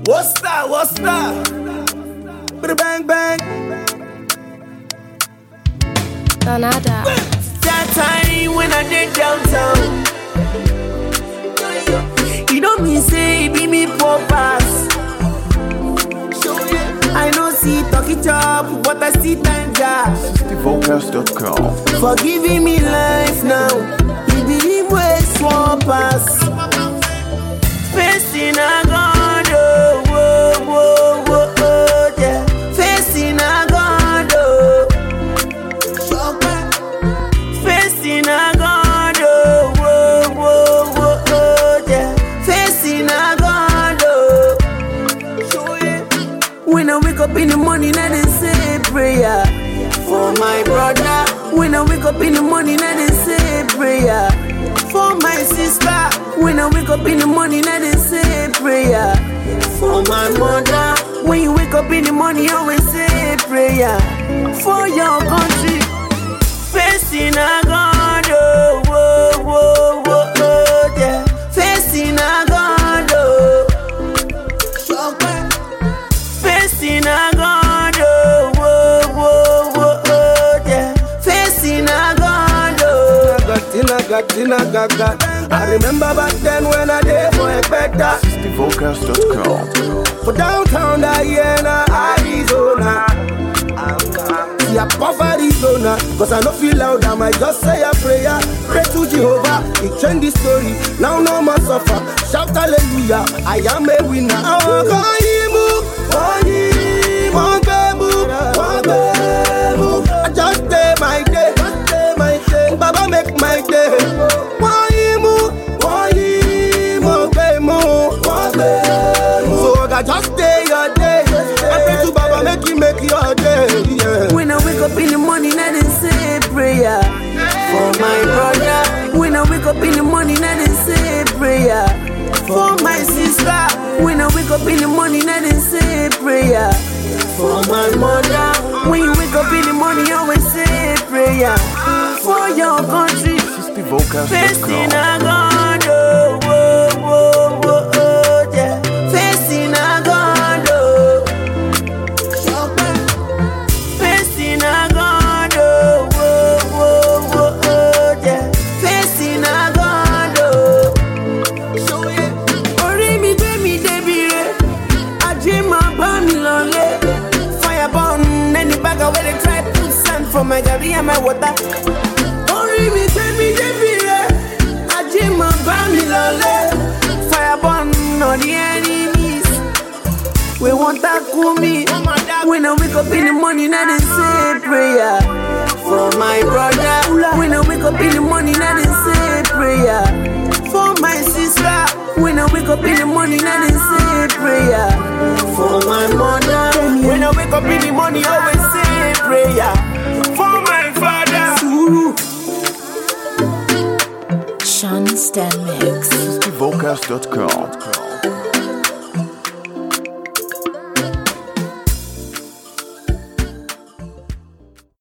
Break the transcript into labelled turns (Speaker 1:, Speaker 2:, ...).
Speaker 1: What's that? What's that? Bada bang bang.
Speaker 2: Donada.
Speaker 1: That time when I did downtown. You don't mean say be me poor pass. I know see talk it up, but I see time ja.
Speaker 3: SixtyVocals.com.
Speaker 1: For giving me life now. You believe where swamp pass. Facing a God, oh, oh, oh, oh, oh, yeah. Facing a God, oh. Facing a God, oh, oh, oh, oh, oh, yeah. Facing a God, oh. When I wake up in the morning, I didn't say prayer for my brother. When I wake up in the morning, I didn't say prayer for my sister. When I wake up in the morning, I didn't say prayer for my mother. When you wake up in the morning, you always say prayer for your country. Facing a God, oh, oh, oh, oh, oh, yeah. Facing a God, oh. Facing a God, oh, oh, oh, oh, oh, yeah. Facing a God, oh. I remember back then when I did for a better.
Speaker 3: SixtyVocals.com.
Speaker 1: For downtown Diana, Arizona. See a puff Arizona. Cause I don't feel loud, I might just say a prayer. Pray to Jehovah, it changed the story. Now no more suffer. Shout hallelujah, I am a winner. I just day my day. Baba make my day. So I just day your day. I pray to Baba make you make your day. Yeah. When I wake up in the morning, I didn't say prayer for my brother. When I wake up in the morning, I didn't say prayer for my sister. When I wake up in the morning, I didn't say prayer for my mother. When you wake up in the morning, you always say prayer for your country. Facing a God, oh, oh, oh, oh, oh, yeah. Facing a God, oh. Facing a God, oh, oh, oh, oh, oh, yeah. Facing a God, oh. Ori mi gbé mi débi re, ajé máa bá mi lọlé. Fire burn any bagger where they try put sand for my garri and my water. Ori mi gbé mi débi re, ajé máa bá mi lọlé. Fire burn all the enemies. We want that cool me. When I wake up in the morning, I didn't say prayer for my brother. When I wake up in the morning, I didn't say prayer for my sister. When I wake up in the morning, I didn't say prayer for my mother. When I wake up in the morning, I always say prayer for my father.
Speaker 2: Sean Stan Mix.
Speaker 3: SixtyVocals.com.